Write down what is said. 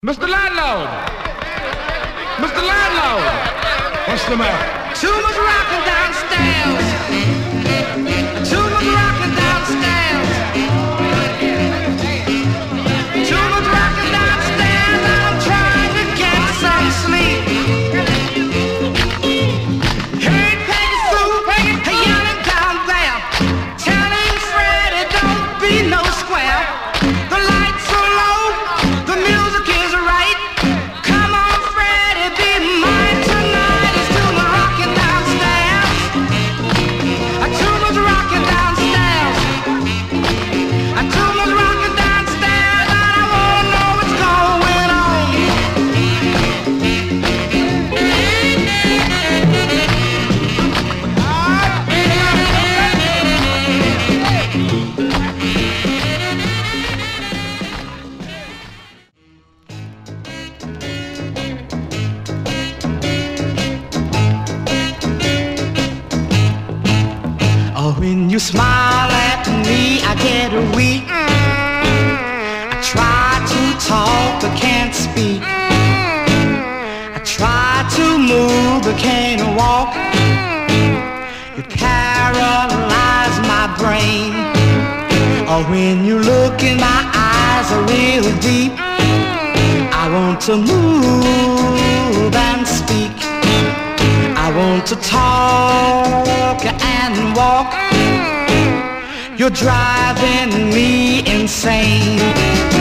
Mr. Landlord! Mr. Landlord! What's the matter? Too much rocking downstairs. Too much rocking downstairs. Too much rocking downstairs. I'm trying to get some sleep. Hey, Peggy Sue, hey, yelling down there, telling Freddie don't be no square. The lights are low, the music is right. Come on, Freddie, be mine tonight. It's too much rocking downstairs. Too much rocking downstairs. Too much rocking downstairs. And I wanna know what's going on. Oh, when you smile at me, I get weak. I try to talk but can't speak. I try to move but can't walk. You paralyze my brain. Oh, when you look in my eyes are real deep, I want to move and speak. I want to talk and walk. You're driving me insane.